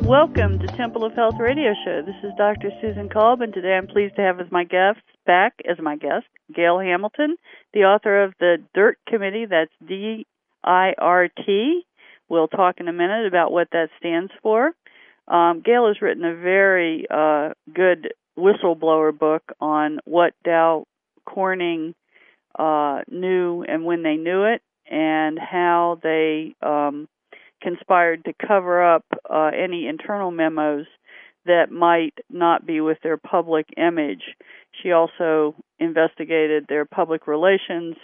Welcome to Temple of Health Radio Show. This is Dr. Susan Kolb, and today I'm pleased to have as my guest, Gail Hamilton, the author of the DIRT Committee, that's D-I-R-T. We'll talk in a minute about what that stands for. Gail has written a very good whistleblower book on what Dow Corning knew and when they knew it, and how they conspired to cover up any internal memos that might not be with their public image. She also investigated their public relations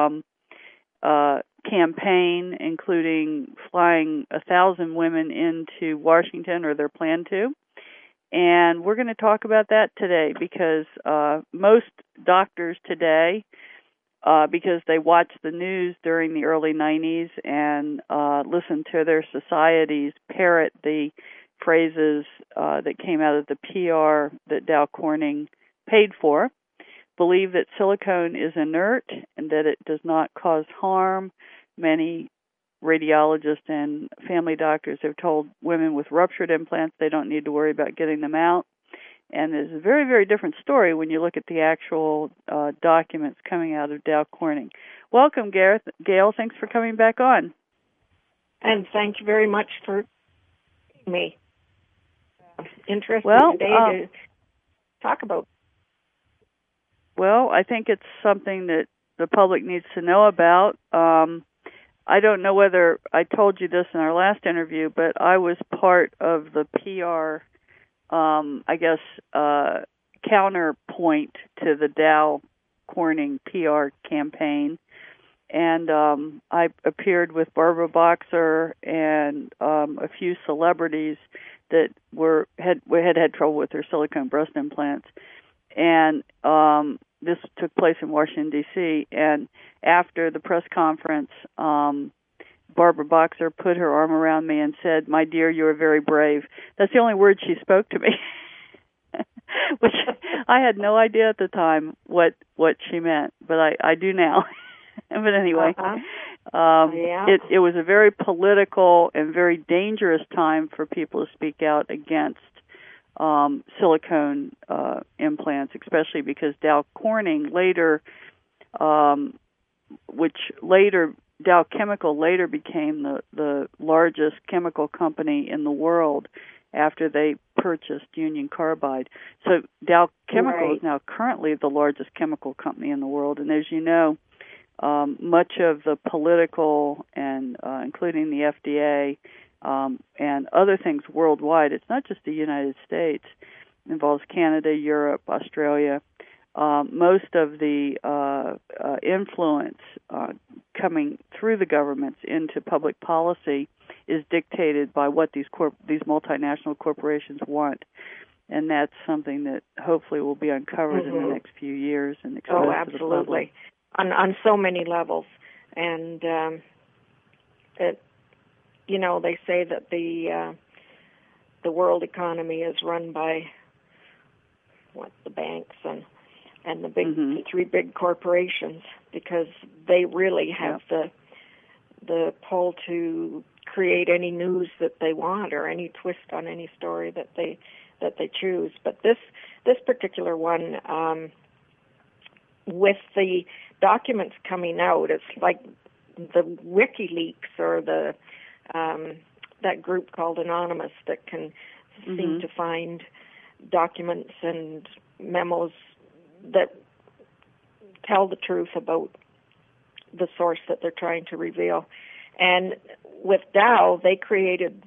campaign, including flying 1,000 women into Washington, or their plan to. And we're going to talk about that today because most doctors today, because they watched the news during the early 90s and listened to their societies parrot the phrases that came out of the PR that Dow Corning paid for, believe that silicone is inert and that it does not cause harm. Many radiologists and family doctors have told women with ruptured implants they don't need to worry about getting them out. And there's a very, very different story when you look at the actual documents coming out of Dow Corning. Welcome, Gail. Thanks for coming back on. And thank you very much for me. Interested today to talk about. Well, I think it's something that the public needs to know about. I don't know whether I told you this in our last interview, but I was part of the PR counterpoint to the Dow Corning PR campaign. And I appeared with Barbara Boxer and a few celebrities that had trouble with their silicone breast implants. And this took place in Washington, D.C. And after the press conference, Barbara Boxer put her arm around me and said, "My dear, you are very brave." That's the only word she spoke to me, which I had no idea at the time what she meant, but I do now. But anyway, it was a very political and very dangerous time for people to speak out against silicone implants, especially because Dow Corning Dow Chemical later became the largest chemical company in the world after they purchased Union Carbide. So Dow Chemical is now currently the largest chemical company in the world. And as you know, much of the political and including the FDA and other things worldwide, it's not just the United States, it involves Canada, Europe, Australia. Most of the influence coming through the governments into public policy is dictated by what these multinational corporations want, and that's something that hopefully will be uncovered in the next few years and exposed to the public. On so many levels. And they say that the world economy is run by the banks and the big the three big corporations, because they really have the pull to create any news that they want or any twist on any story that they choose. But this particular one, with the documents coming out, it's like the WikiLeaks or the that group called Anonymous that can seem to find documents and memos that tell the truth about the source that they're trying to reveal. And with Dow, they've created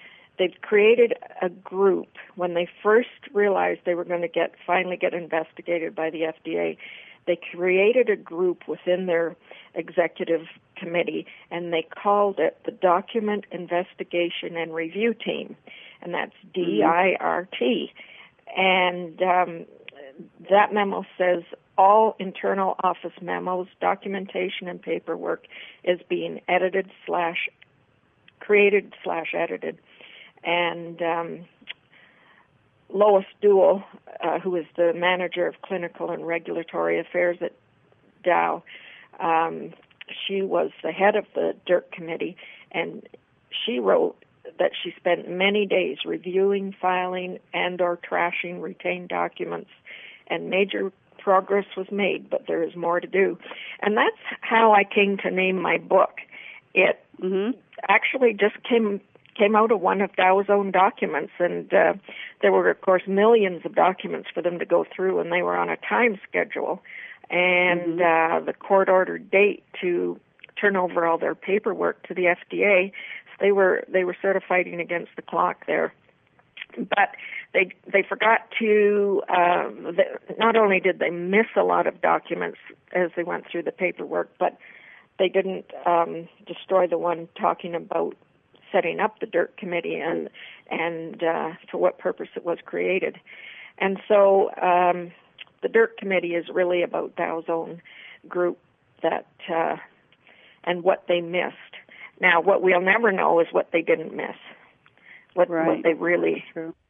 a group. When they first realized they were going to finally get investigated by the FDA, they created a group within their executive committee, and they called it the Document Investigation and Review Team, and that's DIRT. And that memo says all internal office memos, documentation, and paperwork is being created/edited. And Lois Duell, who is the manager of clinical and regulatory affairs at Dow, she was the head of the DIRT committee, and she wrote that she spent many days reviewing, filing, and or trashing retained documents, and major progress was made, but there is more to do. And that's how I came to name my book. It actually just came out of one of Dow's own documents, and there were, of course, millions of documents for them to go through, and they were on a time schedule. And the court ordered date to turn over all their paperwork to the FDA. So they were sort of fighting against the clock there. But they forgot to, not only did they miss a lot of documents as they went through the paperwork, but they didn't destroy the one talking about setting up the DIRT committee and for what purpose it was created. And so the DIRT committee is really about Dow's own group that and what they missed. Now, what we'll never know is what they didn't miss, what they really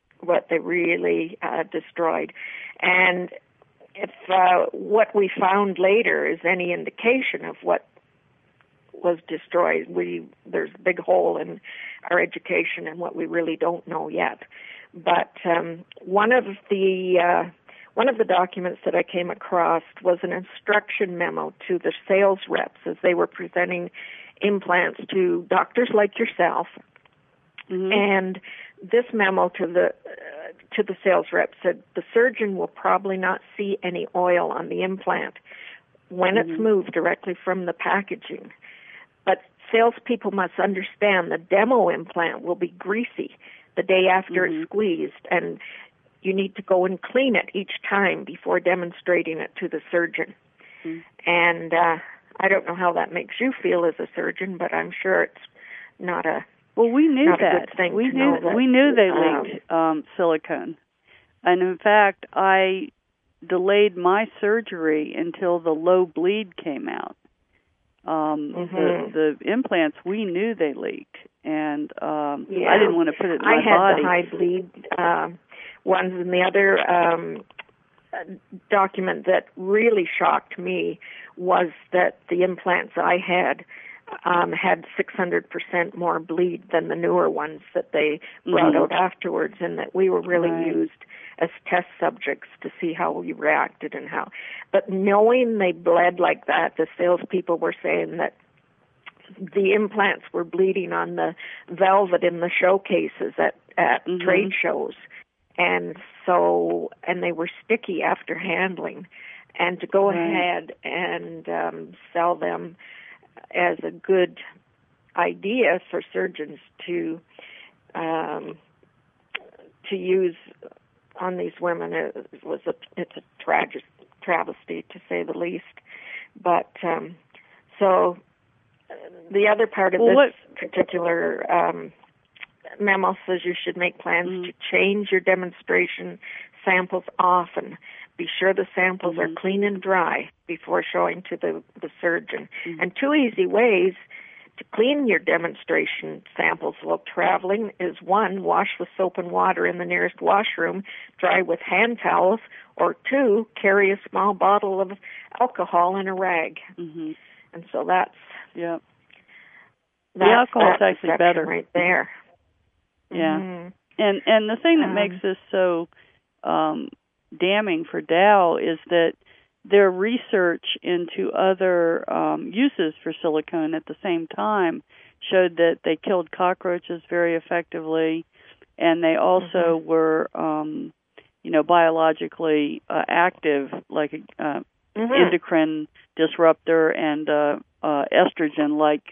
destroyed. And if what we found later is any indication of what was destroyed, there's a big hole in our education and what we really don't know yet. But one of the documents that I came across was an instruction memo to the sales reps as they were presenting implants to doctors like yourself. And this memo to the sales rep said the surgeon will probably not see any oil on the implant when it's moved directly from the packaging. But salespeople must understand the demo implant will be greasy the day after it's squeezed, and you need to go and clean it each time before demonstrating it to the surgeon. And I don't know how that makes you feel as a surgeon, but I'm sure it's not a we knew that. We knew they leaked silicone, and in fact, I delayed my surgery until the low bleed came out. The implants, we knew they leaked, and I didn't want to put it in my body. I had the high bleed ones, and the other document that really shocked me was that the implants I had 600% more bleed than the newer ones that they brought out afterwards, and that we were really used as test subjects to see how we reacted and how. But knowing they bled like that, the salespeople were saying that the implants were bleeding on the velvet in the showcases at trade shows, and they were sticky after handling, and to go ahead and sell them as a good idea for surgeons to use on these women, it's a travesty to say the least. But so the other part of this particular memo says you should make plans to change your demonstration samples often. Be sure the samples are clean and dry before showing to the surgeon. And 2 easy ways to clean your demonstration samples while traveling is 1, wash with soap and water in the nearest washroom, dry with hand towels, or 2, carry a small bottle of alcohol in a rag. And so that's the alcohol is actually better right there. And the thing that makes this so damning for Dow is that their research into other uses for silicone at the same time showed that they killed cockroaches very effectively, and they also were, biologically active, like endocrine disruptor and estrogen-like,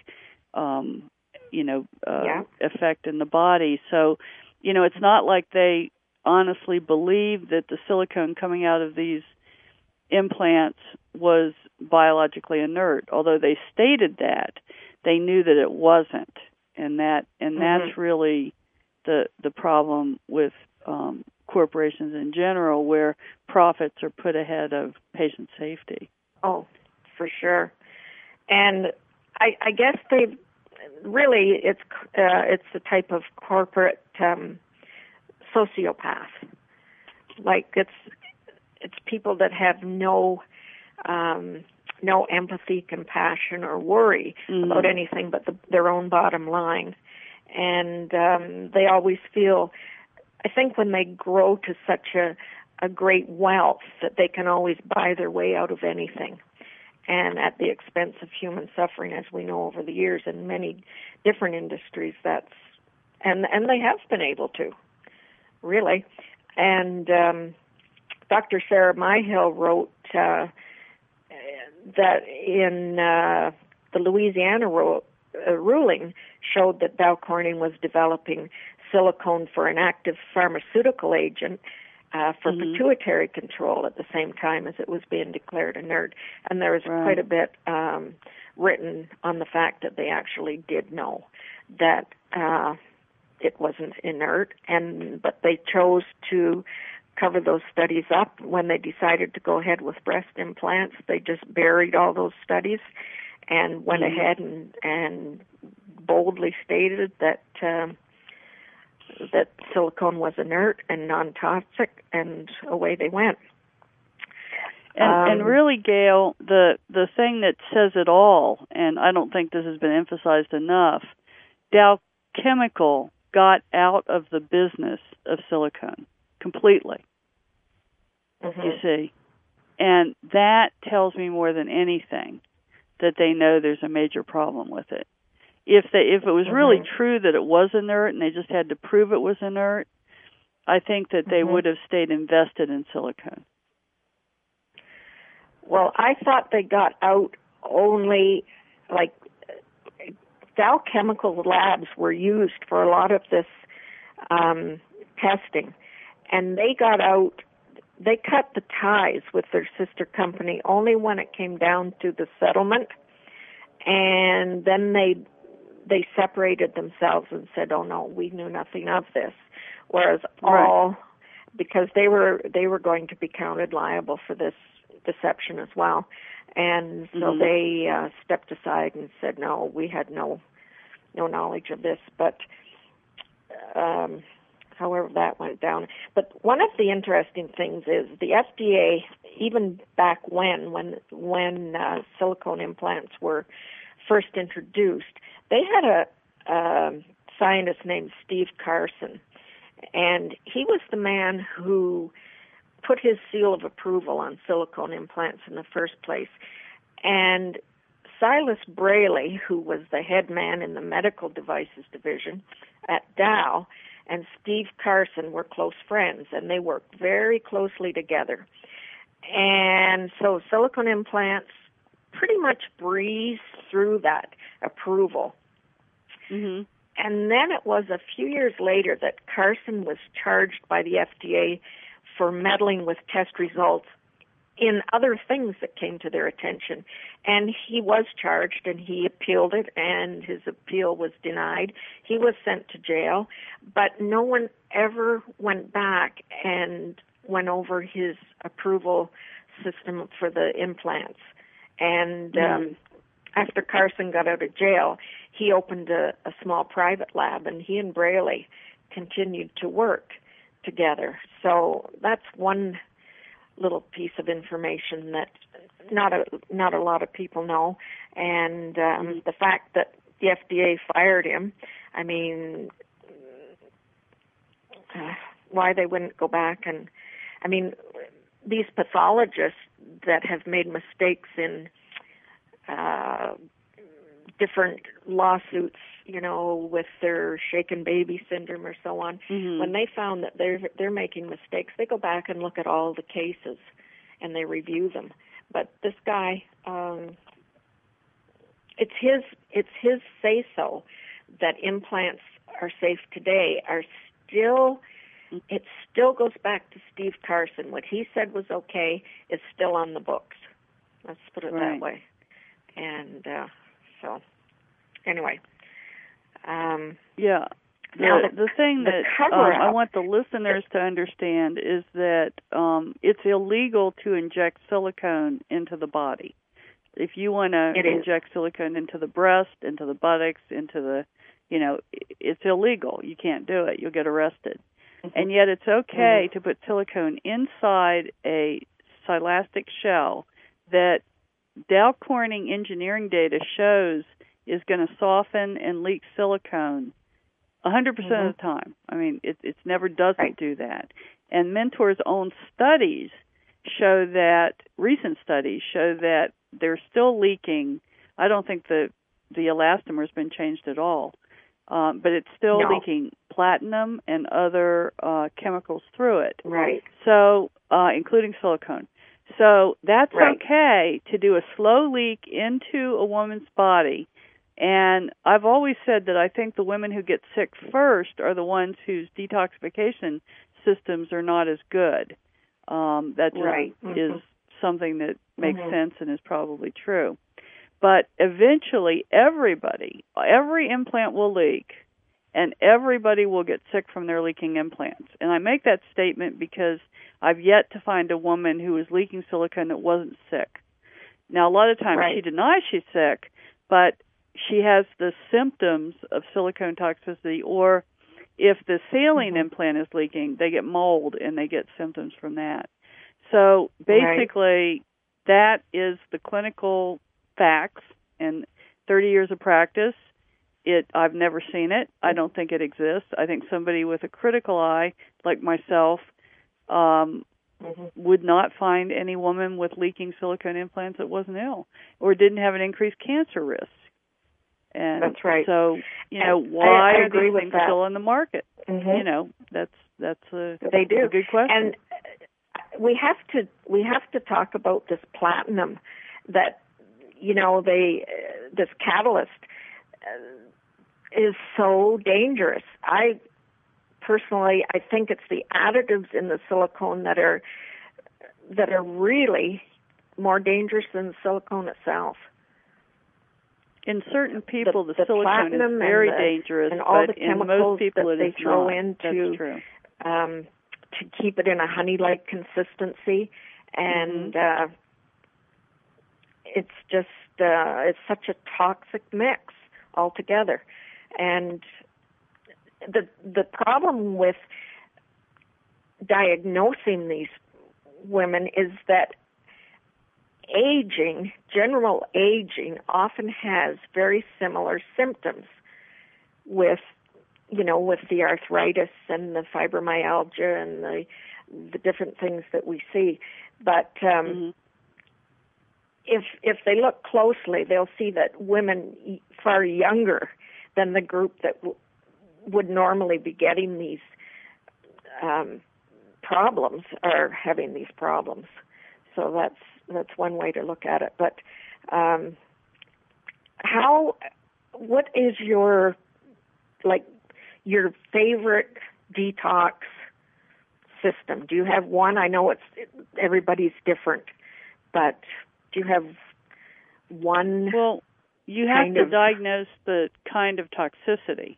effect in the body. So, it's not like they honestly believe that the silicone coming out of these implants was biologically inert, although they stated that they knew that it wasn't, and that's really the problem with corporations in general, where profits are put ahead of patient safety. Oh, for sure. And I guess they really it's a type of corporate sociopath. Like it's people that have no empathy, compassion, or worry about anything but their own bottom line. And they always feel, I think when they grow to such a great wealth, that they can always buy their way out of anything, and at the expense of human suffering, as we know over the years in many different industries. And they have been able to, really. And Dr. Sarah Myhill wrote that in the Louisiana ruling showed that Dow Corning was developing silicone for an active pharmaceutical agent for pituitary control at the same time as it was being declared inert. And there was quite a bit written on the fact that they actually did know that it wasn't inert, but they chose to cover those studies up. When they decided to go ahead with breast implants, they just buried all those studies and went ahead and boldly stated that that silicone was inert and non-toxic, and away they went. And really, Gail, the thing that says it all, and I don't think this has been emphasized enough, Dow Chemical got out of the business of silicone completely, you see. And that tells me more than anything that they know there's a major problem with it. If it was really true that it was inert and they just had to prove it was inert, I think that they would have stayed invested in silicone. Well, I thought they got out only, like, Dow Chemical labs were used for a lot of this testing, and they got out. They cut the ties with their sister company only when it came down to the settlement, and then they separated themselves and said, "Oh no, we knew nothing of this." Whereas because they were going to be counted liable for this deception as well, and so they stepped aside and said, "No, we had no knowledge of this." But however that went down. But one of the interesting things is the FDA, even back when silicone implants were first introduced, they had a scientist named Steve Carson, and he was the man who put his seal of approval on silicone implants in the first place. And Silas Braley, who was the head man in the medical devices division at Dow, and Steve Carson were close friends, and they worked very closely together. And so silicone implants pretty much breezed through that approval. And then it was a few years later that Carson was charged by the FDA for meddling with test results in other things that came to their attention. And he was charged, and he appealed it, and his appeal was denied. He was sent to jail, but no one ever went back and went over his approval system for the implants. And after Carson got out of jail, he opened a small private lab, and he and Braley continued to work together. So that's one little piece of information that not a lot of people know. And the fact that the FDA fired him, I mean, why they wouldn't go back and, I mean, these pathologists that have made mistakes in different lawsuits, you know, with their shaken baby syndrome or so on, when they found that they're making mistakes, they go back and look at all the cases and they review them. But this guy, it's his say so that implants are safe today are still. It still goes back to Steve Carson. What he said was okay is still on the books. Let's put it that way. And so, anyway. The thing that I want the listeners to understand is that it's illegal to inject silicone into the body. If you want to inject silicone into the breast, into the buttocks, into the, it's illegal. You can't do it. You'll get arrested. And yet it's okay to put silicone inside a silastic shell that Dow Corning engineering data shows is going to soften and leak silicone 100% of the time. I mean, it's never doesn't do that. And Mentor's own studies show that, recent studies show that they're still leaking. I don't think the elastomer has been changed at all, but it's still leaking platinum and other chemicals through it. Right. So, including silicone. So that's okay to do a slow leak into a woman's body. And I've always said that I think the women who get sick first are the ones whose detoxification systems are not as good. That just is something that makes sense and is probably true. But eventually every implant will leak, and everybody will get sick from their leaking implants. And I make that statement because I've yet to find a woman who is leaking silicone that wasn't sick. Now, a lot of times she denies she's sick, but she has the symptoms of silicone toxicity, or if the saline implant is leaking, they get mold and they get symptoms from that. So basically, that is the clinical facts, and 30 years of practice. I've never seen it. I don't think it exists. I think somebody with a critical eye, like myself, would not find any woman with leaking silicone implants that wasn't ill or didn't have an increased cancer risk. And that's right. So, why I are these things that. still on the market? That's a good question. And we have to talk about this platinum that this catalyst is so dangerous. I think it's the additives in the silicone that are really more dangerous than the silicone itself. In certain people, the silicone is platinum very dangerous, and all but the in chemicals most people that it they is throw not. into That's true. To keep it in a honey-like consistency, and it's just it's such a toxic mix altogether. And the problem with diagnosing these women is that general aging often has very similar symptoms with the arthritis and the fibromyalgia and the different things that we see. But if they look closely, they'll see that women far younger than the group that would normally be getting these problems are having these problems. So that's one way to look at it. But what is your favorite detox system? Do you have one? I know everybody's different, but do you have one? Well, you have to diagnose the kind of toxicity.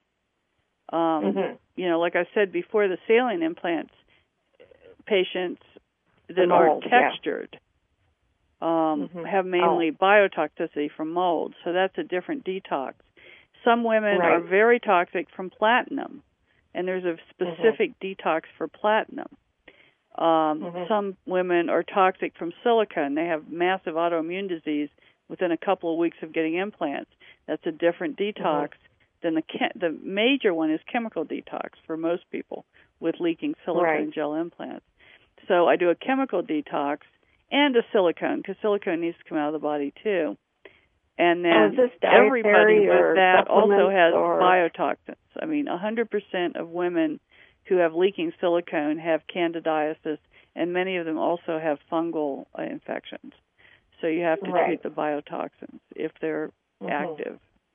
Like I said before, the saline implants, patients that are textured have mainly biotoxicity from mold, so that's a different detox. Some women are very toxic from platinum, and there's a specific detox for platinum. Some women are toxic from silicone. They have massive autoimmune disease within a couple of weeks of getting implants. That's a different detox than the major one is chemical detox for most people with leaking silicone gel implants. So I do a chemical detox and a silicone, because silicone needs to come out of the body too. And then everybody with that also has biotoxins. I mean, 100% of women who have leaking silicone have candidiasis, and many of them also have fungal infections. So you have to treat the biotoxins if they're active.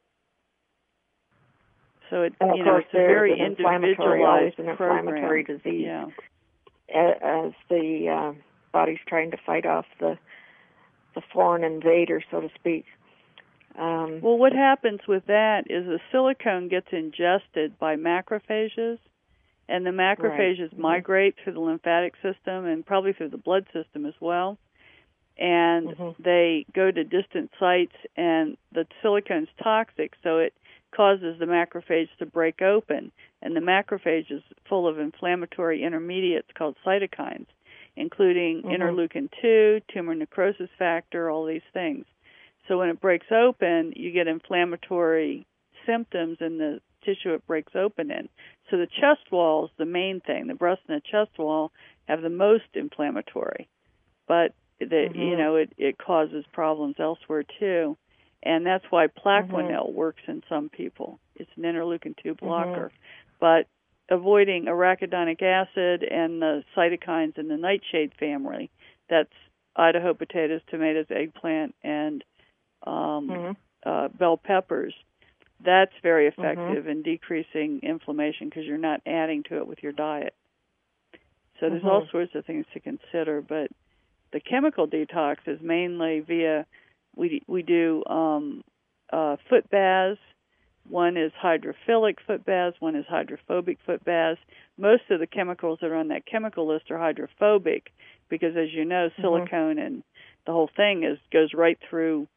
So it's a very individualized an inflammatory disease. Yeah. As the body's trying to fight off the foreign invader, so to speak. Well, what happens with that is the silicone gets ingested by macrophages, and the macrophages migrate through the lymphatic system and probably through the blood system as well. And they go to distant sites, and the silicone's toxic, so it causes the macrophage to break open. And the macrophage is full of inflammatory intermediates called cytokines, including interleukin-2, tumor necrosis factor, all these things. So when it breaks open, you get inflammatory symptoms in the tissue it breaks open in. So the chest wall is the main thing. The breast and the chest wall have the most inflammatory, but it causes problems elsewhere too, and that's why Plaquenil works in some people. It's an interleukin-2 blocker, but avoiding arachidonic acid and the cytokines in the nightshade family, that's Idaho potatoes, tomatoes, eggplant, and bell peppers, that's very effective in decreasing inflammation because you're not adding to it with your diet. So there's all sorts of things to consider, but the chemical detox is mainly via, we do foot baths. One is hydrophilic foot baths, one is hydrophobic foot baths. Most of the chemicals that are on that chemical list are hydrophobic because, as you know, silicone and the whole thing goes right through,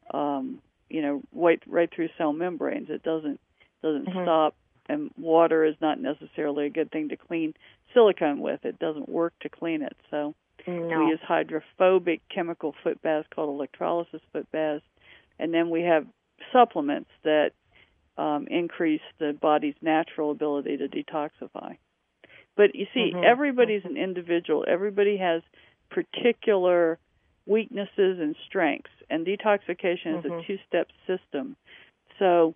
right through cell membranes. It doesn't stop, and water is not necessarily a good thing to clean silicone with. It doesn't work to clean it. So we use hydrophobic chemical foot baths called electrolysis foot baths, and then we have supplements that increase the body's natural ability to detoxify. But you see, everybody's an individual. Everybody has particular weaknesses and strengths, and detoxification is a two-step system. So,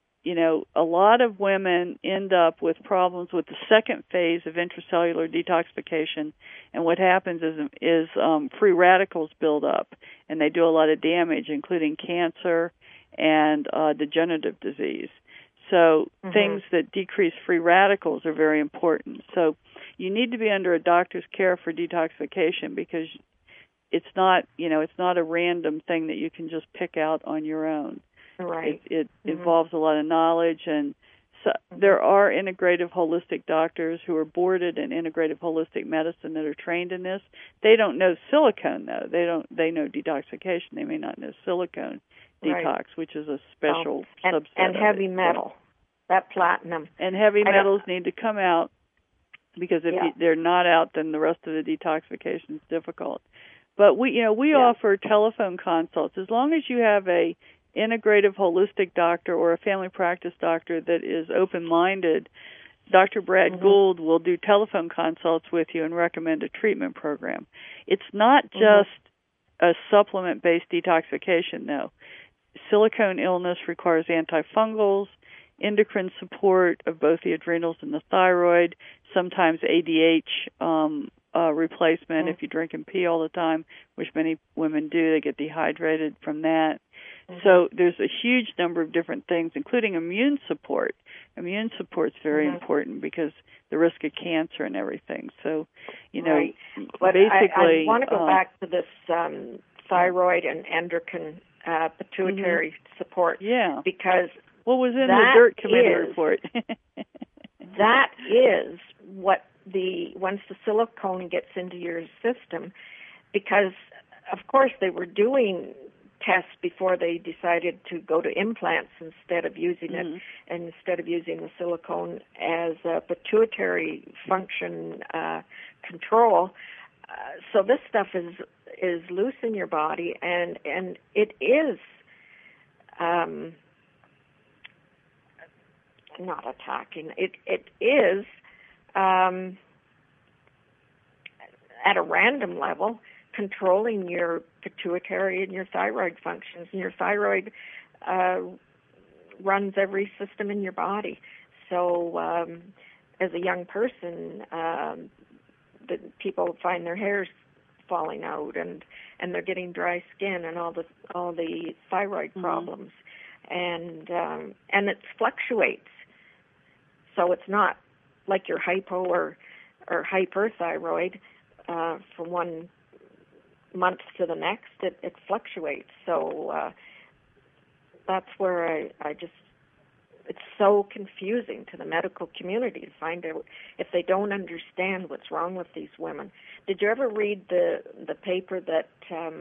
a lot of women end up with problems with the second phase of intracellular detoxification, and what happens is free radicals build up, and they do a lot of damage, including cancer and degenerative disease. So things that decrease free radicals are very important. So you need to be under a doctor's care for detoxification because it's not a random thing that you can just pick out on your own. Right. It involves a lot of knowledge, and so there are integrative holistic doctors who are boarded in integrative holistic medicine that are trained in this. They don't know silicone though. They know detoxification. They may not know silicone detox, which is a special subset and heavy metal, that platinum. And heavy metals need to come out because if they're not out, then the rest of the detoxification is difficult. But we offer telephone consults as long as you have a integrative holistic doctor or a family practice doctor that is open-minded. Dr. Brad Gould will do telephone consults with you and recommend a treatment program. It's not just a supplement-based detoxification, though. Silicone illness requires antifungals, endocrine support of both the adrenals and the thyroid, sometimes ADH replacement if you drink and pee all the time, which many women do. They get dehydrated from that. So there's a huge number of different things, including immune support. Immune support is very important because the risk of cancer and everything. So, But basically... I want to go back to this thyroid and endocrine pituitary support. Yeah. Because what was in the DIRT committee report? That is what once the silicone gets into your system, because, of course, they were doing tests before they decided to go to implants instead of using it, and instead of using the silicone as a pituitary function control. So this stuff is loose in your body, and it is not attacking. It is at a random level controlling your pituitary and your thyroid functions. And your thyroid runs every system in your body. So as a young person, the people find their hair's falling out and they're getting dry skin and all the thyroid problems. And it fluctuates. So it's not like you're hypo or hyperthyroid from 1 month to the next. It fluctuates. So that's where I just, it's so confusing to the medical community to find out if they don't understand what's wrong with these women. Did you ever read the paper that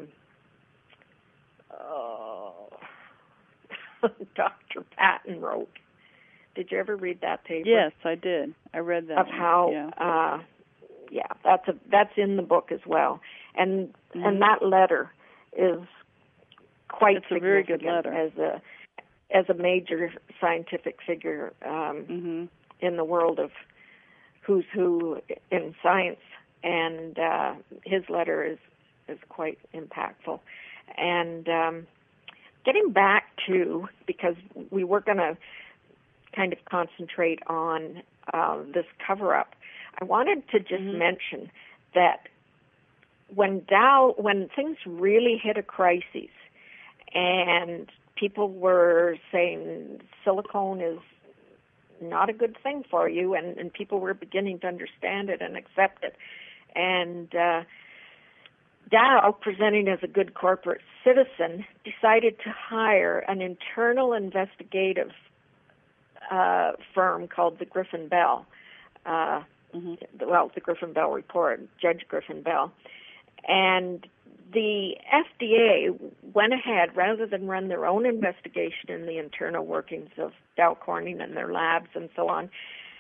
Dr. Patton wrote? Did you ever read that paper? Yes, I did. I read that. Of how, that's in the book as well, and that letter is quite significant. It's a very good letter. as a major scientific figure in the world of who's who in science, and his letter is quite impactful. And getting back to, because we were going to kind of concentrate on this cover-up, I wanted to just mention that when things really hit a crisis and people were saying silicone is not a good thing for you, and people were beginning to understand it and accept it, and Dow, presenting as a good corporate citizen, decided to hire an internal investigative firm called the Griffin Bell. The Griffin Bell Report, Judge Griffin Bell. And the FDA went ahead, rather than run their own investigation in the internal workings of Dow Corning and their labs and so on,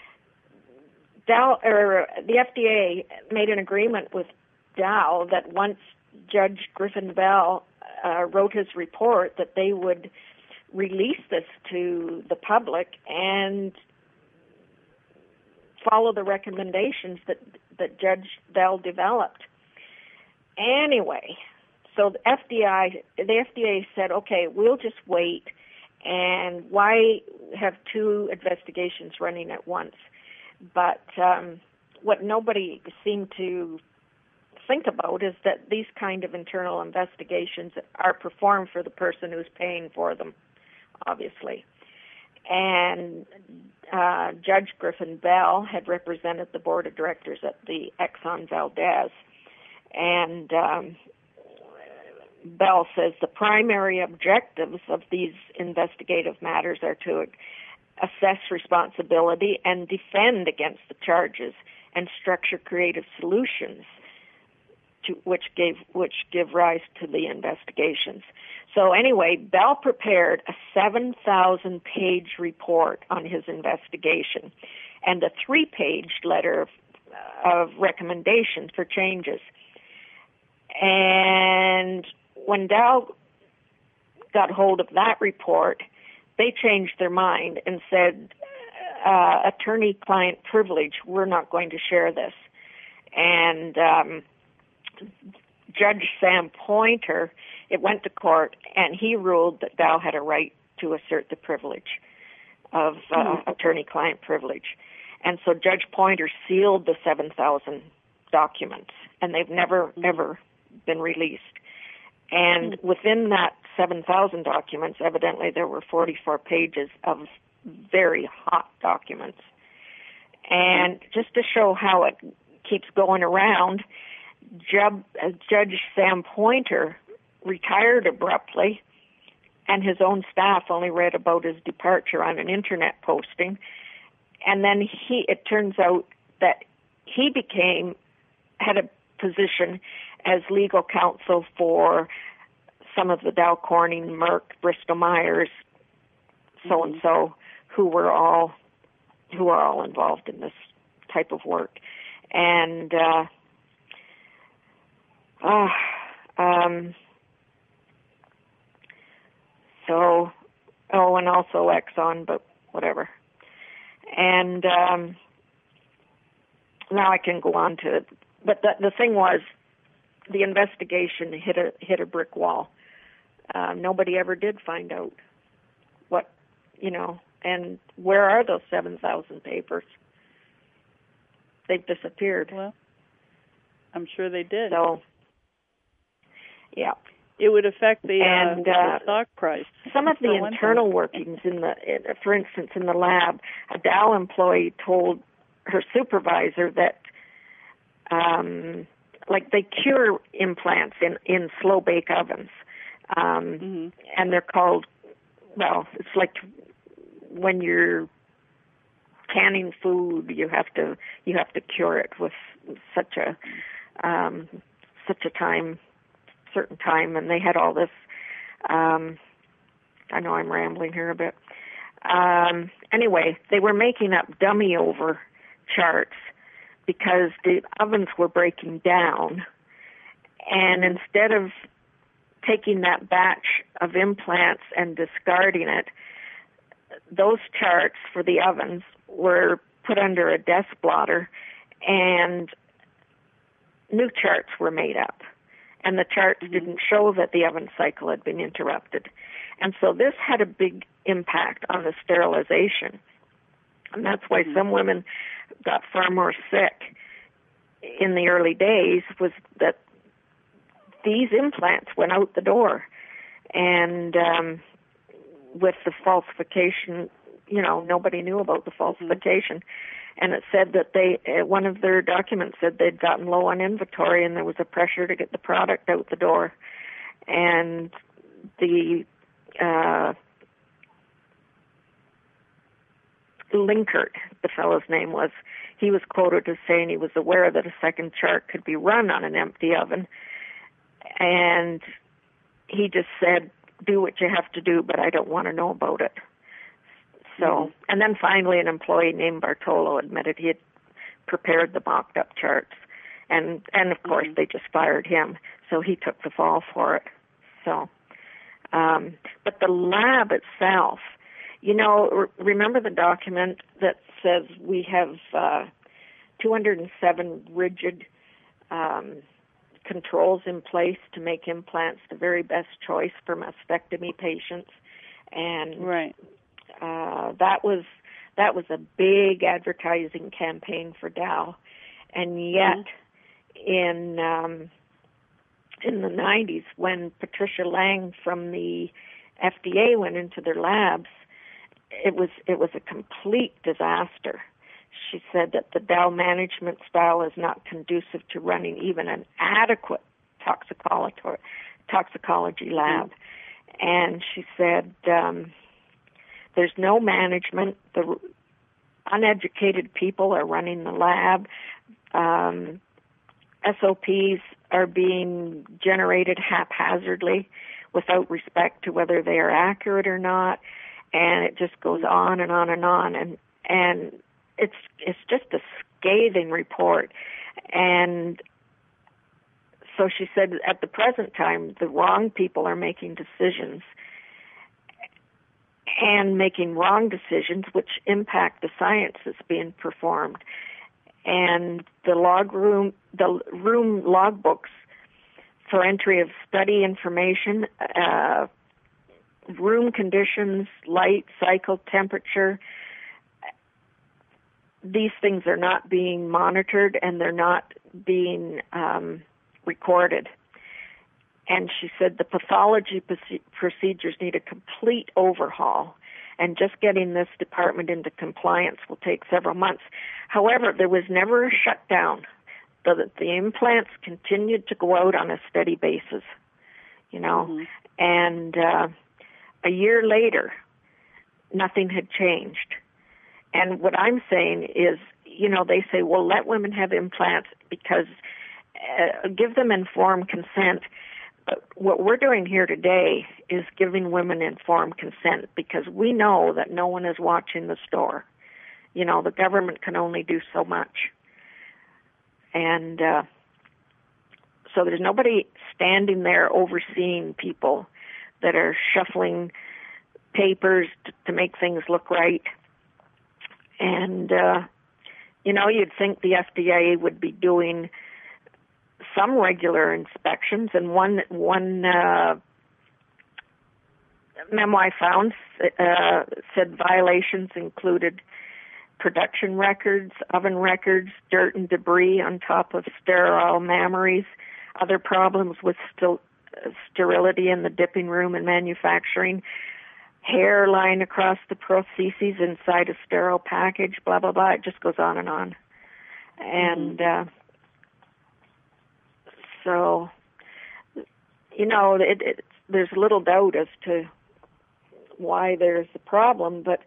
the FDA made an agreement with Dow that once Judge Griffin Bell wrote his report, that they would release this to the public and follow the recommendations that Judge Bell developed. Anyway, so the FDA said, okay, we'll just wait, and why have two investigations running at once? But what nobody seemed to think about is that these kind of internal investigations are performed for the person who's paying for them, obviously. And Judge Griffin Bell had represented the board of directors at the Exxon Valdez, and Bell says the primary objectives of these investigative matters are to assess responsibility and defend against the charges and structure creative solutions which give rise to the investigations. So anyway, Bell prepared a 7,000-page report on his investigation and a 3-page letter of recommendation for changes. And when Dow got hold of that report, they changed their mind and said, attorney-client privilege, we're not going to share this. And Judge Sam Pointer, it went to court, and he ruled that Dow had a right to assert the privilege of attorney-client privilege. And so Judge Pointer sealed the 7,000 documents, and they've never, ever been released. And within that 7,000 documents, evidently there were 44 pages of very hot documents. And just to show how it keeps going around, Judge Sam Pointer retired abruptly, and his own staff only read about his departure on an internet posting. And then it turns out that he had a position as legal counsel for some of the Dow Corning, Merck, Bristol-Myers, so-and-so, who are all involved in this type of work. And and also Exxon, but whatever. And now I can go on to, but the thing was, the investigation hit a brick wall. Nobody ever did find out what, and where are those 7,000 papers? They've disappeared. Well, I'm sure they did. So, yeah. It would affect the stock price. Some of the internal workings for instance, in the lab, a Dow employee told her supervisor that, they cure implants in slow bake ovens, and they're called. Well, it's like when you're canning food, you have to cure it with such a certain time, and they had all this. I know I'm rambling here a bit. Anyway, they were making up dummy over charts because the ovens were breaking down, and instead of taking that batch of implants and discarding it, those charts for the ovens were put under a desk blotter, and new charts were made up. And the charts didn't show that the oven cycle had been interrupted. And so this had a big impact on the sterilization. And that's why some women got far more sick in the early days, was that these implants went out the door. And with the falsification, nobody knew about the falsification. And it said that one of their documents said they'd gotten low on inventory and there was a pressure to get the product out the door. And the Linkert, the fellow's name was, he was quoted as saying he was aware that a second chart could be run on an empty oven. And he just said, do what you have to do, but I don't want to know about it. So, and then finally an employee named Bartolo admitted he had prepared the mocked-up charts. And of course, they just fired him, so he took the fall for it. So, but the lab itself, remember the document that says we have 207 rigid controls in place to make implants the very best choice for mastectomy patients, and right. That was a big advertising campaign for Dow, and yet in the 90s, when Patricia Lang from the FDA went into their labs, it was a complete disaster. She said that the Dow management style is not conducive to running even an adequate toxicology lab. And she said there's no management. The uneducated people are running the lab. SOPs are being generated haphazardly without respect to whether they are accurate or not. And it just goes on and on and on. And it's just a scathing report. And so she said, at the present time, the wrong people are making decisions and making wrong decisions which impact the science that's being performed. And the room logbooks for entry of study information, room conditions, light, cycle, temperature, these things are not being monitored and they're not being recorded. And she said the pathology procedures need a complete overhaul, and just getting this department into compliance will take several months. However, there was never a shutdown. The implants continued to go out on a steady basis, and a year later, nothing had changed. And what I'm saying is, they say, well, let women have implants because give them informed consent. But what we're doing here today is giving women informed consent because we know that no one is watching the store. The government can only do so much. And so there's nobody standing there overseeing people that are shuffling papers to make things look right. And, you'd think the FDA would be doing some regular inspections, and one memo I found said violations included production records, oven records, dirt and debris on top of sterile mammaries, other problems with sterility in the dipping room and manufacturing, hair lying across the prostheses inside a sterile package, blah, blah, blah. It just goes on and on. And so, there's little doubt as to why there's a problem, but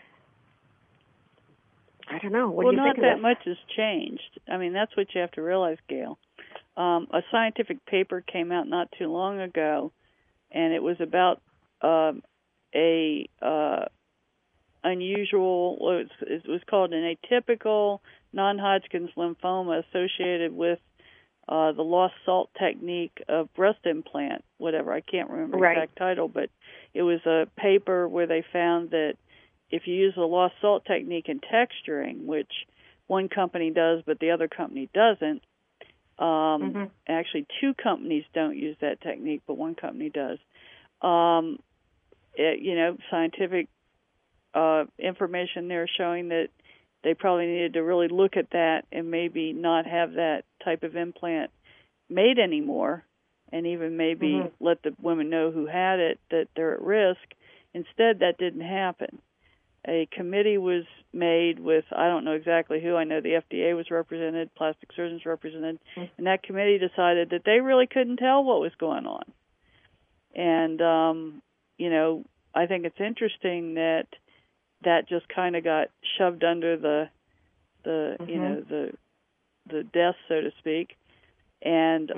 I don't know. What do you think of that? Well, not that much has changed. I mean, that's what you have to realize, Gail. A scientific paper came out not too long ago, and it was about unusual, it was called an atypical non-Hodgkin's lymphoma associated with the lost salt technique of breast implant, whatever. I can't remember the exact title, but it was a paper where they found that if you use the lost salt technique in texturing, which one company does but the other company doesn't, actually two companies don't use that technique, but one company does. Scientific information there showing that they probably needed to really look at that and maybe not have that type of implant made anymore, and even maybe let the women know who had it that they're at risk. Instead, that didn't happen. A committee was made with, I don't know exactly who, I know the FDA was represented, plastic surgeons represented, and that committee decided that they really couldn't tell what was going on. And, I think it's interesting that just kind of got shoved under the desk, so to speak. And,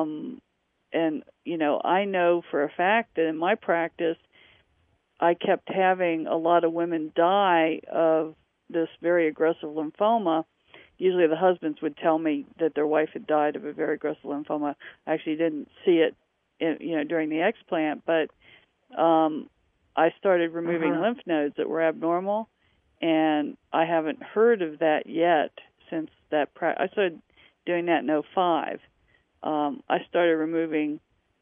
I know for a fact that in my practice, I kept having a lot of women die of this very aggressive lymphoma. Usually the husbands would tell me that their wife had died of a very aggressive lymphoma. I actually didn't see it, during the explant, but I started removing lymph nodes that were abnormal, and I haven't heard of that yet since that. I started doing that in 2005. I started removing,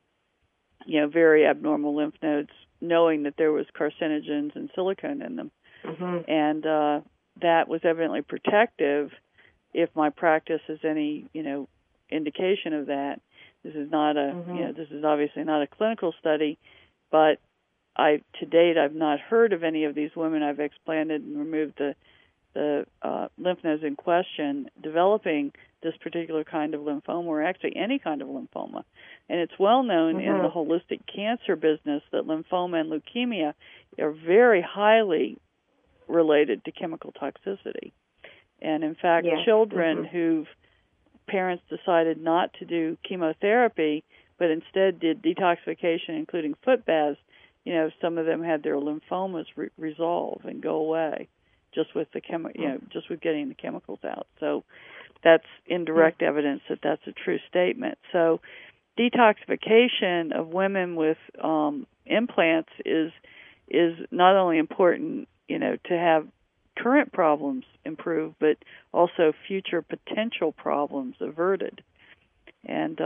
very abnormal lymph nodes, knowing that there was carcinogens and silicone in them. And that was evidently protective. If my practice is any, indication of that, this is not a, this is obviously not a clinical study, but to date, I've not heard of any of these women I've explanted and removed the lymph nodes in question developing this particular kind of lymphoma, or actually any kind of lymphoma. And it's well known in the holistic cancer business that lymphoma and leukemia are very highly related to chemical toxicity. And in fact, children whose parents decided not to do chemotherapy, but instead did detoxification, including foot baths, some of them had their lymphomas resolve and go away just with the just with getting the chemicals out. So that's indirect evidence that that's a true statement. So detoxification of women with implants is not only important, to have current problems improved, but also future potential problems averted. And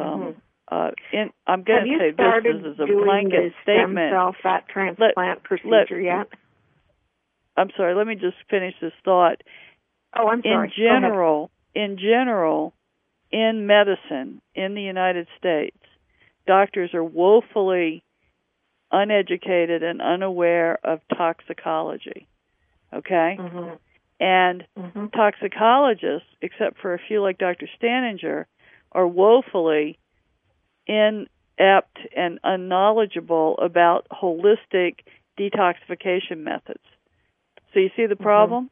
I'm going to say this is a blanket statement. Have you started doing the stem cell fat transplant procedure yet? I'm sorry, let me just finish this thought. Oh, I'm sorry. In general, in medicine in the United States, doctors are woefully uneducated and unaware of toxicology. Okay? And toxicologists, except for a few like Dr. Staninger, are woefully inept and unknowledgeable about holistic detoxification methods. So you see the problem?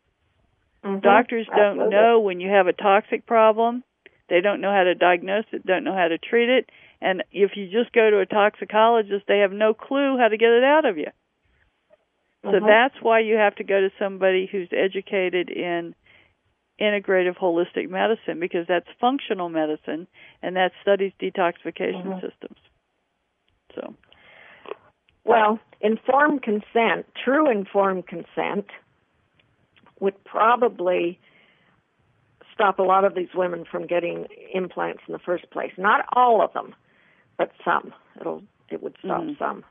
Doctors don't know when you have a toxic problem. They don't know how to diagnose it, don't know how to treat it. And if you just go to a toxicologist, they have no clue how to get it out of you. So that's why you have to go to somebody who's educated in integrative holistic medicine, because that's functional medicine, and that studies detoxification systems. So, well, informed consent, true informed consent, would probably stop a lot of these women from getting implants in the first place. Not all of them, but some. It would stop some.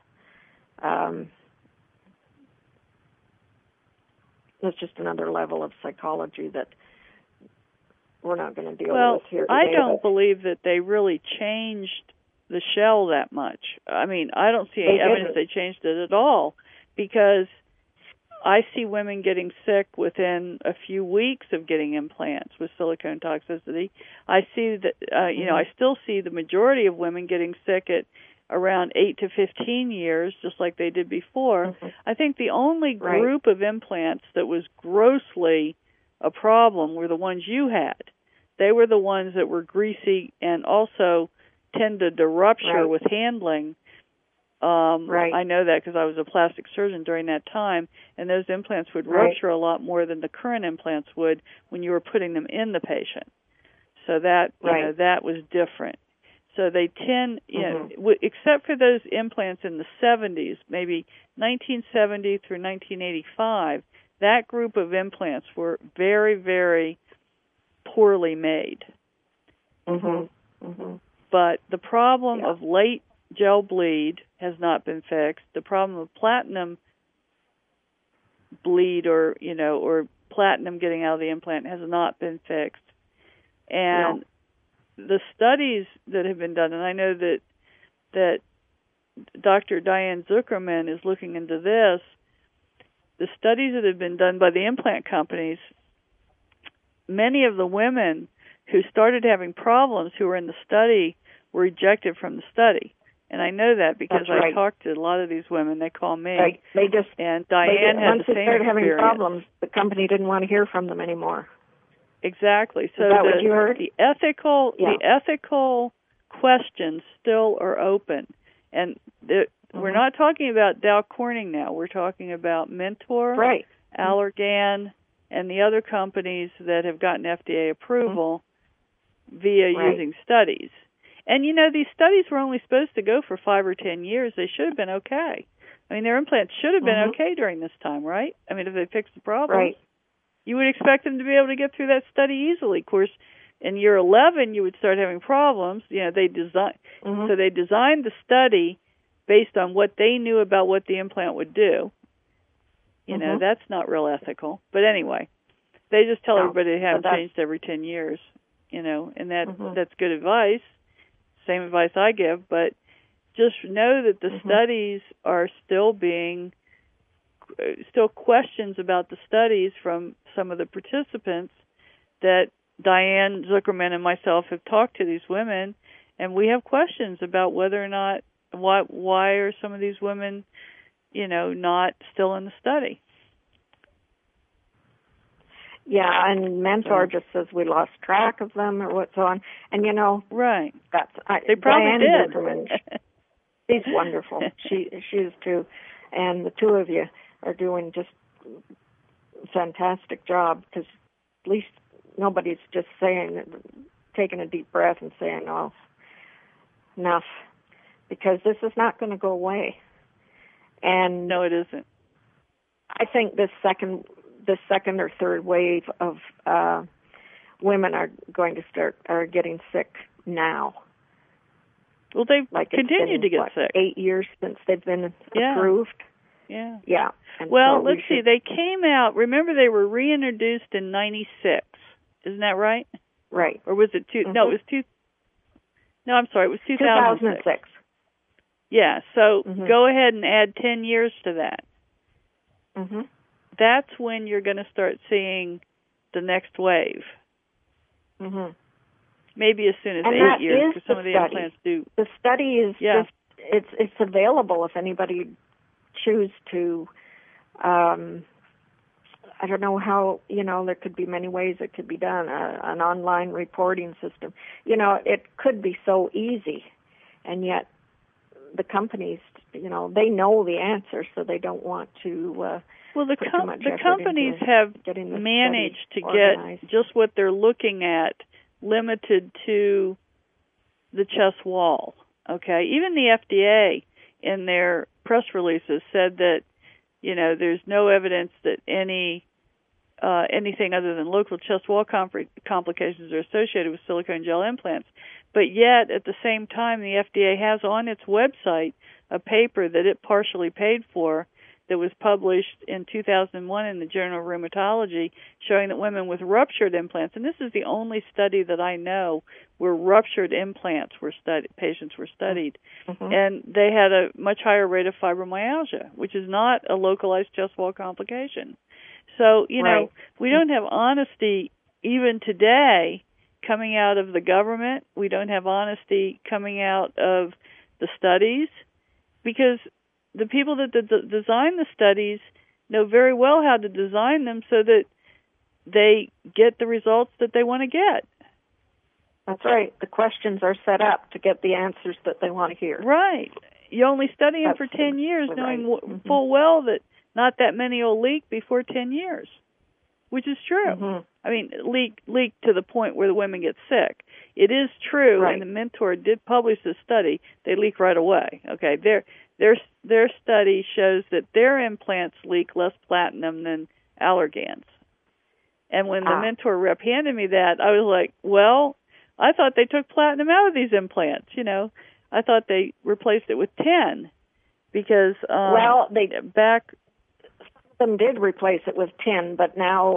It's just another level of psychology that we're not going to deal with here today. I don't believe that they really changed the shell that much. I mean, I don't see any evidence they changed it at all, because I see women getting sick within a few weeks of getting implants with silicone toxicity. I see that, I still see the majority of women getting sick at around 8 to 15 years, just like they did before. I think the only group of implants that was grossly a problem were the ones you had. They were the ones that were greasy and also tended to rupture with handling. I know that because I was a plastic surgeon during that time, and those implants would rupture a lot more than the current implants would when you were putting them in the patient. So that that was different. So they tend, except for those implants in the 70s, maybe 1970 through 1985, that group of implants were very, very poorly made. But the problem of late gel bleed has not been fixed. The problem of platinum bleed or platinum getting out of the implant has not been fixed. And the studies that have been done, and I know that Dr. Diane Zuckerman is looking into this, the studies that have been done by the implant companies, many of the women who started having problems who were in the study were rejected from the study. And I know that because I talked to a lot of these women. They call me. Right. And Diane had the same experience. Once they started having problems, the company didn't want to hear from them anymore. Exactly. So is that what you heard? The ethical questions still are open. And we're not talking about Dow Corning now. We're talking about Mentor, Allergan, and the other companies that have gotten FDA approval via using studies. And, these studies were only supposed to go for 5 or 10 years. They should have been okay. I mean, their implants should have been okay during this time, right? I mean, if they fixed the problem, you would expect them to be able to get through that study easily. Of course, in year 11, you would start having problems. They designed the study based on what they knew about what the implant would do. That's not real ethical. But anyway, they just tell everybody they haven't changed every 10 years, and that's good advice. Same advice I give, but just know that the studies are still questions about the studies from some of the participants that Diane Zuckerman and myself have talked to these women, and we have questions about whether or not, why are some of these women, not still in the study. Yeah, and Mentor just says we lost track of them or what's on. And, they probably Diane did. Zuckerman, she's wonderful. She is too. And the two of you are doing just a fantastic job, because at least nobody's just taking a deep breath and saying, oh, enough, because this is not going to go away. And no, it isn't. I think the second or third wave of women are getting sick now. Well, they've continued to get sick. 8 years since they've been approved. Yeah. Yeah. And well, let's see. They came out. Remember, they were reintroduced in '96. Isn't that right? Right. Or was it two? No, it was two. No, I'm sorry. It was 2006. Yeah. So go ahead and add 10 years to that. That's when you're going to start seeing the next wave. Maybe as soon as 8 years, because some of the implants do. The study is just, it's available if anybody choose to. I don't know how, there could be many ways it could be done, an online reporting system. It could be so easy, and yet the companies, they know the answer, so they don't want to well, the companies have managed to get just what they're looking at limited to the chest wall, okay? Even the FDA in their press releases said that, there's no evidence that anything other than local chest wall complications are associated with silicone gel implants. But yet, at the same time, the FDA has on its website a paper that it partially paid for that was published in 2001 in the Journal of Rheumatology, showing that women with ruptured implants, and this is the only study that I know where ruptured implants were patients were studied, and they had a much higher rate of fibromyalgia, which is not a localized chest wall complication. So, we don't have honesty even today coming out of the government. We don't have honesty coming out of the studies, because the people that design the studies know very well how to design them so that they get the results that they want to get. That's right. The questions are set up to get the answers that they want to hear. Right. You only study them for 10 years, knowing full well that not that many will leak before 10 years, which is true. I mean, leak to the point where the women get sick. It is true, right. and the Mentor did publish this study. They leak right away. Okay, their study shows that their implants leak less platinum than Allergan's. And when the Mentor rep handed me that, I was like, well, I thought they took platinum out of these implants. You know, I thought they replaced it with tin because they back. Some of them did replace it with tin, but now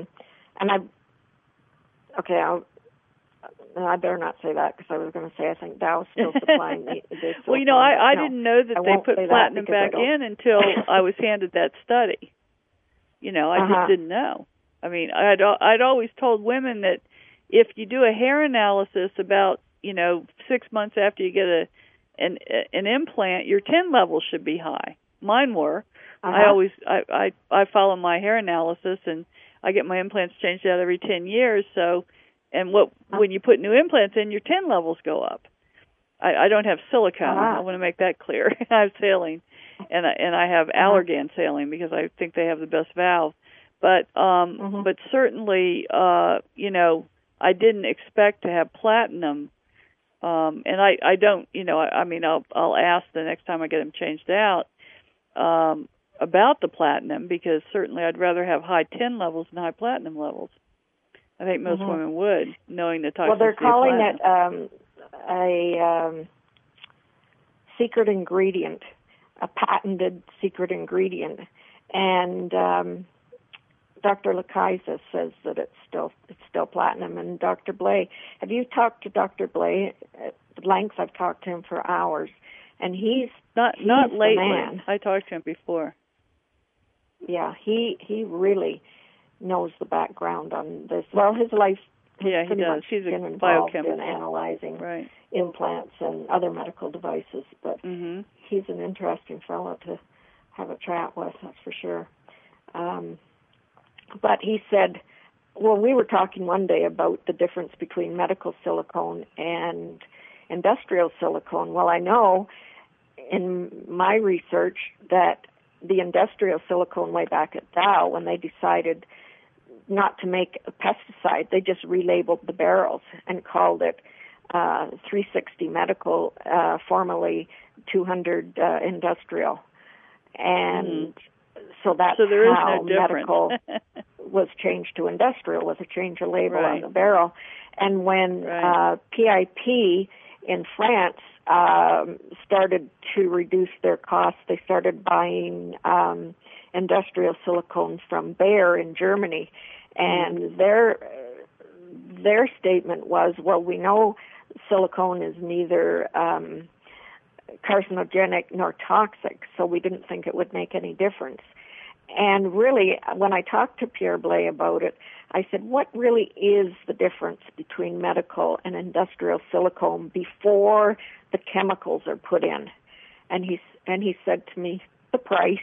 I better not say that because I was going to say I think Dow's still supplying the well, you know, I didn't know that they put platinum back in until I was handed that study. You know, I just didn't know. I mean, I'd always told women that if you do a hair analysis about 6 months after you get an implant, your tin levels should be high. Mine were. I follow my hair analysis, and I get my implants changed out every 10 years. So, when you put new implants in, your tin levels go up. I don't have silicone. I want to make that clear. I have saline, and I have Allergan saline because I think they have the best valve. But certainly, I didn't expect to have platinum, and I don't. I mean, I'll ask the next time I get them changed out about the platinum because certainly I'd rather have high tin levels than high platinum levels. I think most women would, knowing the toxicity. Well, they're calling of platinum. it a secret ingredient, a patented secret ingredient, and Dr. Lakaisa says that it's still platinum. And Dr. Blay, have you talked to Dr. Blay at length? I've talked to him for hours, and he's not the lately. man. I talked to him before. Yeah, he really knows the background on this. Well, his life he does. He's been a involved biochemist in analyzing right. implants and other medical devices, but he's an interesting fellow to have a chat with, that's for sure. But he said, well, we were talking one day about the difference between medical silicone and industrial silicone. Well, I know in my research that the industrial silicone way back at Dow, when they decided not to make a pesticide, they just relabeled the barrels and called it 360 medical, formerly 200 industrial. And so that's there is how no difference. Medical was changed to industrial with a change of label right. on the barrel. And when PIP in France started to reduce their costs, they started buying industrial silicone from Bayer in Germany, and their statement was, well, we know silicone is neither carcinogenic nor toxic, so we didn't think it would make any difference. And really, when I talked to Pierre Blay about it, I said, what really is the difference between medical and industrial silicone before the chemicals are put in? And he said to me, the price.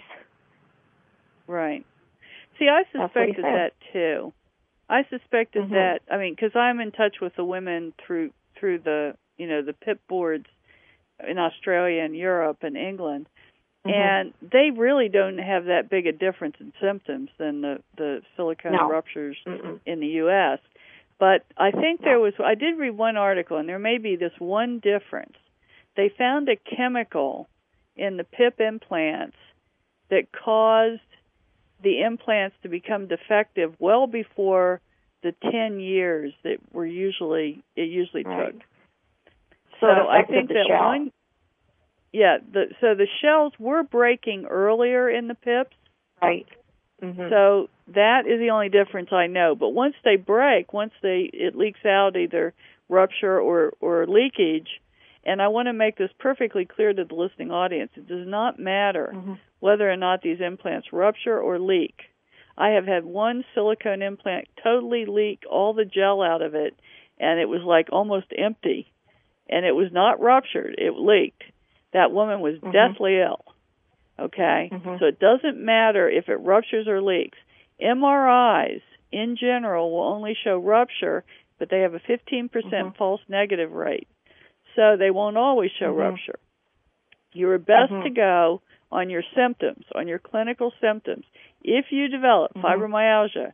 Right. See, I suspected that too. I suspected that, I mean, because I'm in touch with the women through the, the PIP boards in Australia and Europe and England. And they really don't have that big a difference in symptoms than the silicone ruptures in the U.S. But I think I did read one article, and there may be this one difference. They found a chemical in the PIP implants that caused the implants to become defective well before the 10 years that usually took. So I think that one... Yeah, so the shells were breaking earlier in the PIPs. Right. So that is the only difference I know. But once they break, it leaks out either rupture or leakage, and I want to make this perfectly clear to the listening audience. It does not matter whether or not these implants rupture or leak. I have had one silicone implant totally leak all the gel out of it, and it was like almost empty, and it was not ruptured. It leaked. That woman was deathly ill, okay? So it doesn't matter if it ruptures or leaks. MRIs, in general, will only show rupture, but they have a 15% false negative rate. So they won't always show rupture. You're best to go on your symptoms, on your clinical symptoms. If you develop fibromyalgia,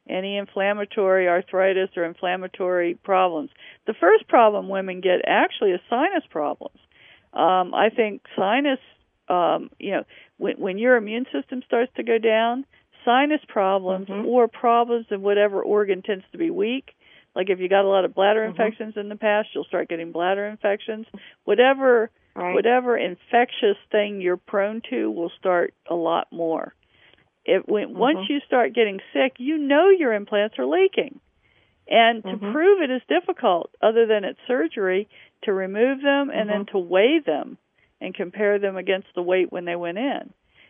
any inflammatory arthritis or inflammatory problems. The first problem women get actually is sinus problems. I think sinus, when your immune system starts to go down, sinus problems or problems in whatever organ tends to be weak. Like if you got a lot of bladder infections in the past, you'll start getting bladder infections. Whatever infectious thing you're prone to will start a lot more. Once you start getting sick, you know your implants are leaking. And to prove it is difficult, other than at surgery, to remove them and then to weigh them and compare them against the weight when they went in.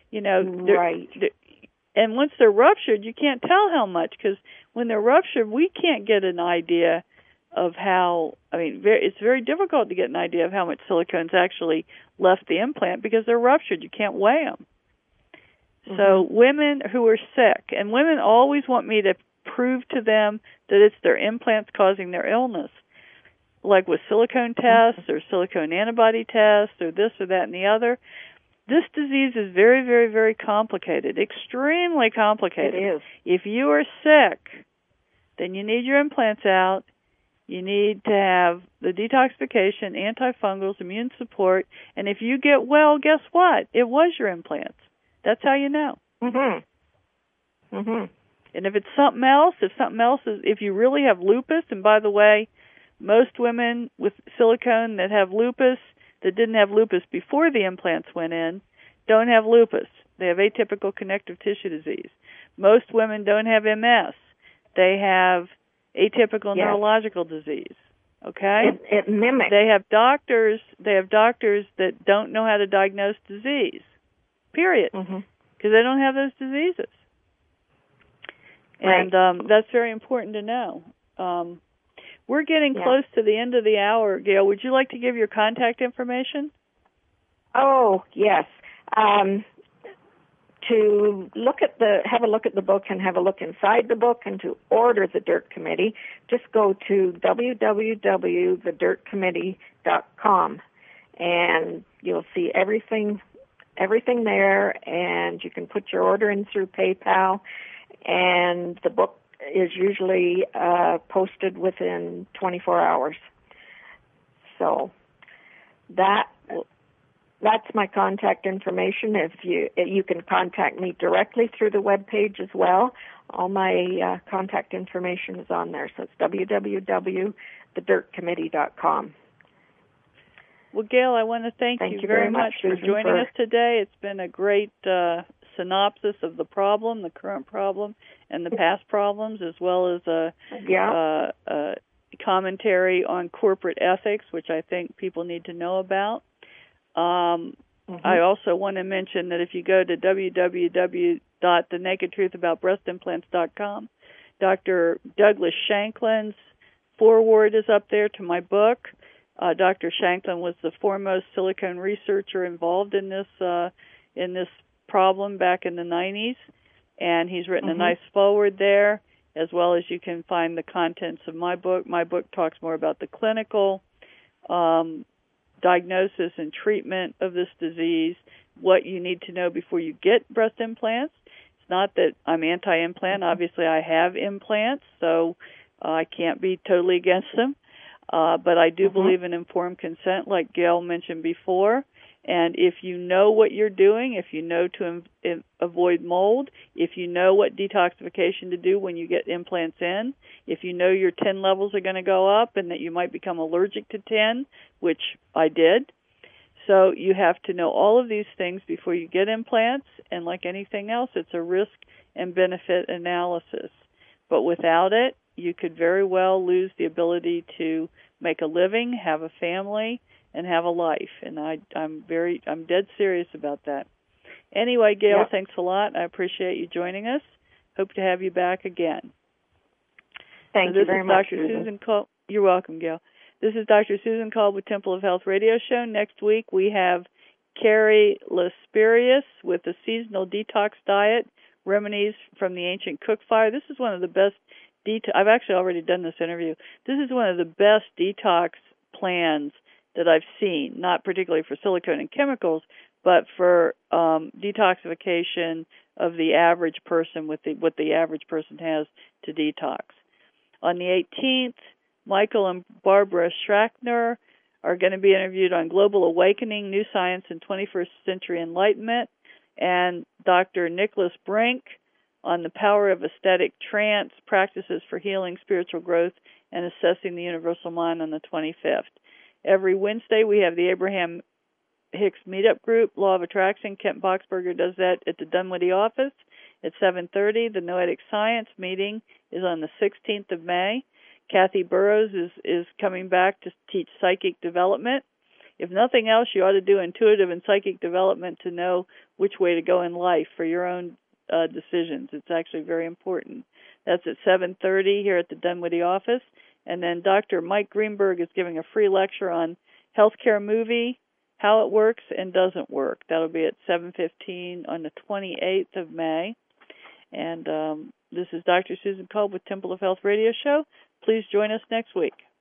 And once they're ruptured, you can't tell how much, because when they're ruptured, we can't get an idea of how, it's very difficult to get an idea of how much silicone's actually left the implant because they're ruptured. You can't weigh them. So women who are sick, and women always want me to prove to them that it's their implants causing their illness, like with silicone tests or silicone antibody tests or this or that and the other. This disease is very, very, very complicated, extremely complicated. It is. If you are sick, then you need your implants out. You need to have the detoxification, antifungals, immune support, and if you get well, guess what? It was your implants. That's how you know. And if it's something else, if you really have lupus, and by the way, most women with silicone that have lupus, that didn't have lupus before the implants went in, don't have lupus. They have atypical connective tissue disease. Most women don't have MS. They have atypical neurological disease. Okay? It mimics. They have doctors that don't know how to diagnose disease. Period. Because they don't have those diseases. And that's very important to know. We're getting close to the end of the hour. Gail, would you like to give your contact information? Oh, yes. To have a look at the book and have a look inside the book, and to order the Dirt Committee, just go to www.thedirtcommittee.com, and you'll see everything there, and you can put your order in through PayPal, and the book is usually posted within 24 hours. So that's my contact information. If you can contact me directly through the webpage as well. All my contact information is on there. So it's www.thedirtcommittee.com. Well, Gail, I want to thank you very much for joining us today. It's been a great synopsis of the problem, the current problem, and the past problems, as well as a commentary on corporate ethics, which I think people need to know about. I also want to mention that if you go to www.thenakedtruthaboutbreastimplants.com, Dr. Douglas Shanklin's foreword is up there to my book. Dr. Shanklin was the foremost silicone researcher involved in this problem back in the 90s, and he's written a nice foreword there, as well as you can find the contents of my book. My book talks more about the clinical diagnosis and treatment of this disease, what you need to know before you get breast implants. It's not that I'm anti-implant. Obviously, I have implants, so I can't be totally against them. But I do believe in informed consent, like Gail mentioned before. And if you know what you're doing, if you know to avoid mold, if you know what detoxification to do when you get implants in, if you know your 10 levels are going to go up and that you might become allergic to 10, which I did. So you have to know all of these things before you get implants. And like anything else, it's a risk and benefit analysis. But without it, you could very well lose the ability to make a living, have a family, and have a life. And I'm dead serious about that. Anyway, Gail, thanks a lot. I appreciate you joining us. Hope to have you back again. Thank you very much, Susan Kolb. You're welcome, Gail. This is Dr. Susan Kolb with Temple of Health Radio Show. Next week we have Carrie Lasperius with the Seasonal Detox Diet, Remedies from the Ancient Cook Fire. This is one of the best I've actually already done this interview. This is one of the best detox plans that I've seen, not particularly for silicone and chemicals, but for detoxification of the average person with what the average person has to detox. On the 18th, Michael and Barbara Schrackner are going to be interviewed on Global Awakening, New Science and 21st Century Enlightenment, and Dr. Nicholas Brink on the power of aesthetic trance, practices for healing, spiritual growth, and assessing the universal mind on the 25th. Every Wednesday, we have the Abraham Hicks Meetup Group, Law of Attraction. Kent Boxberger does that at the Dunwoody office at 7:30. The Noetic Science meeting is on the 16th of May. Kathy Burrows is coming back to teach psychic development. If nothing else, you ought to do intuitive and psychic development to know which way to go in life for your own decisions. It's actually very important. That's at 7:30 here at the Dunwoody office. And then Dr. Mike Greenberg is giving a free lecture on healthcare movie, how it works and doesn't work. That'll be at 7:15 on the 28th of May. And this is Dr. Susan Kolb with Temple of Health Radio Show. Please join us next week.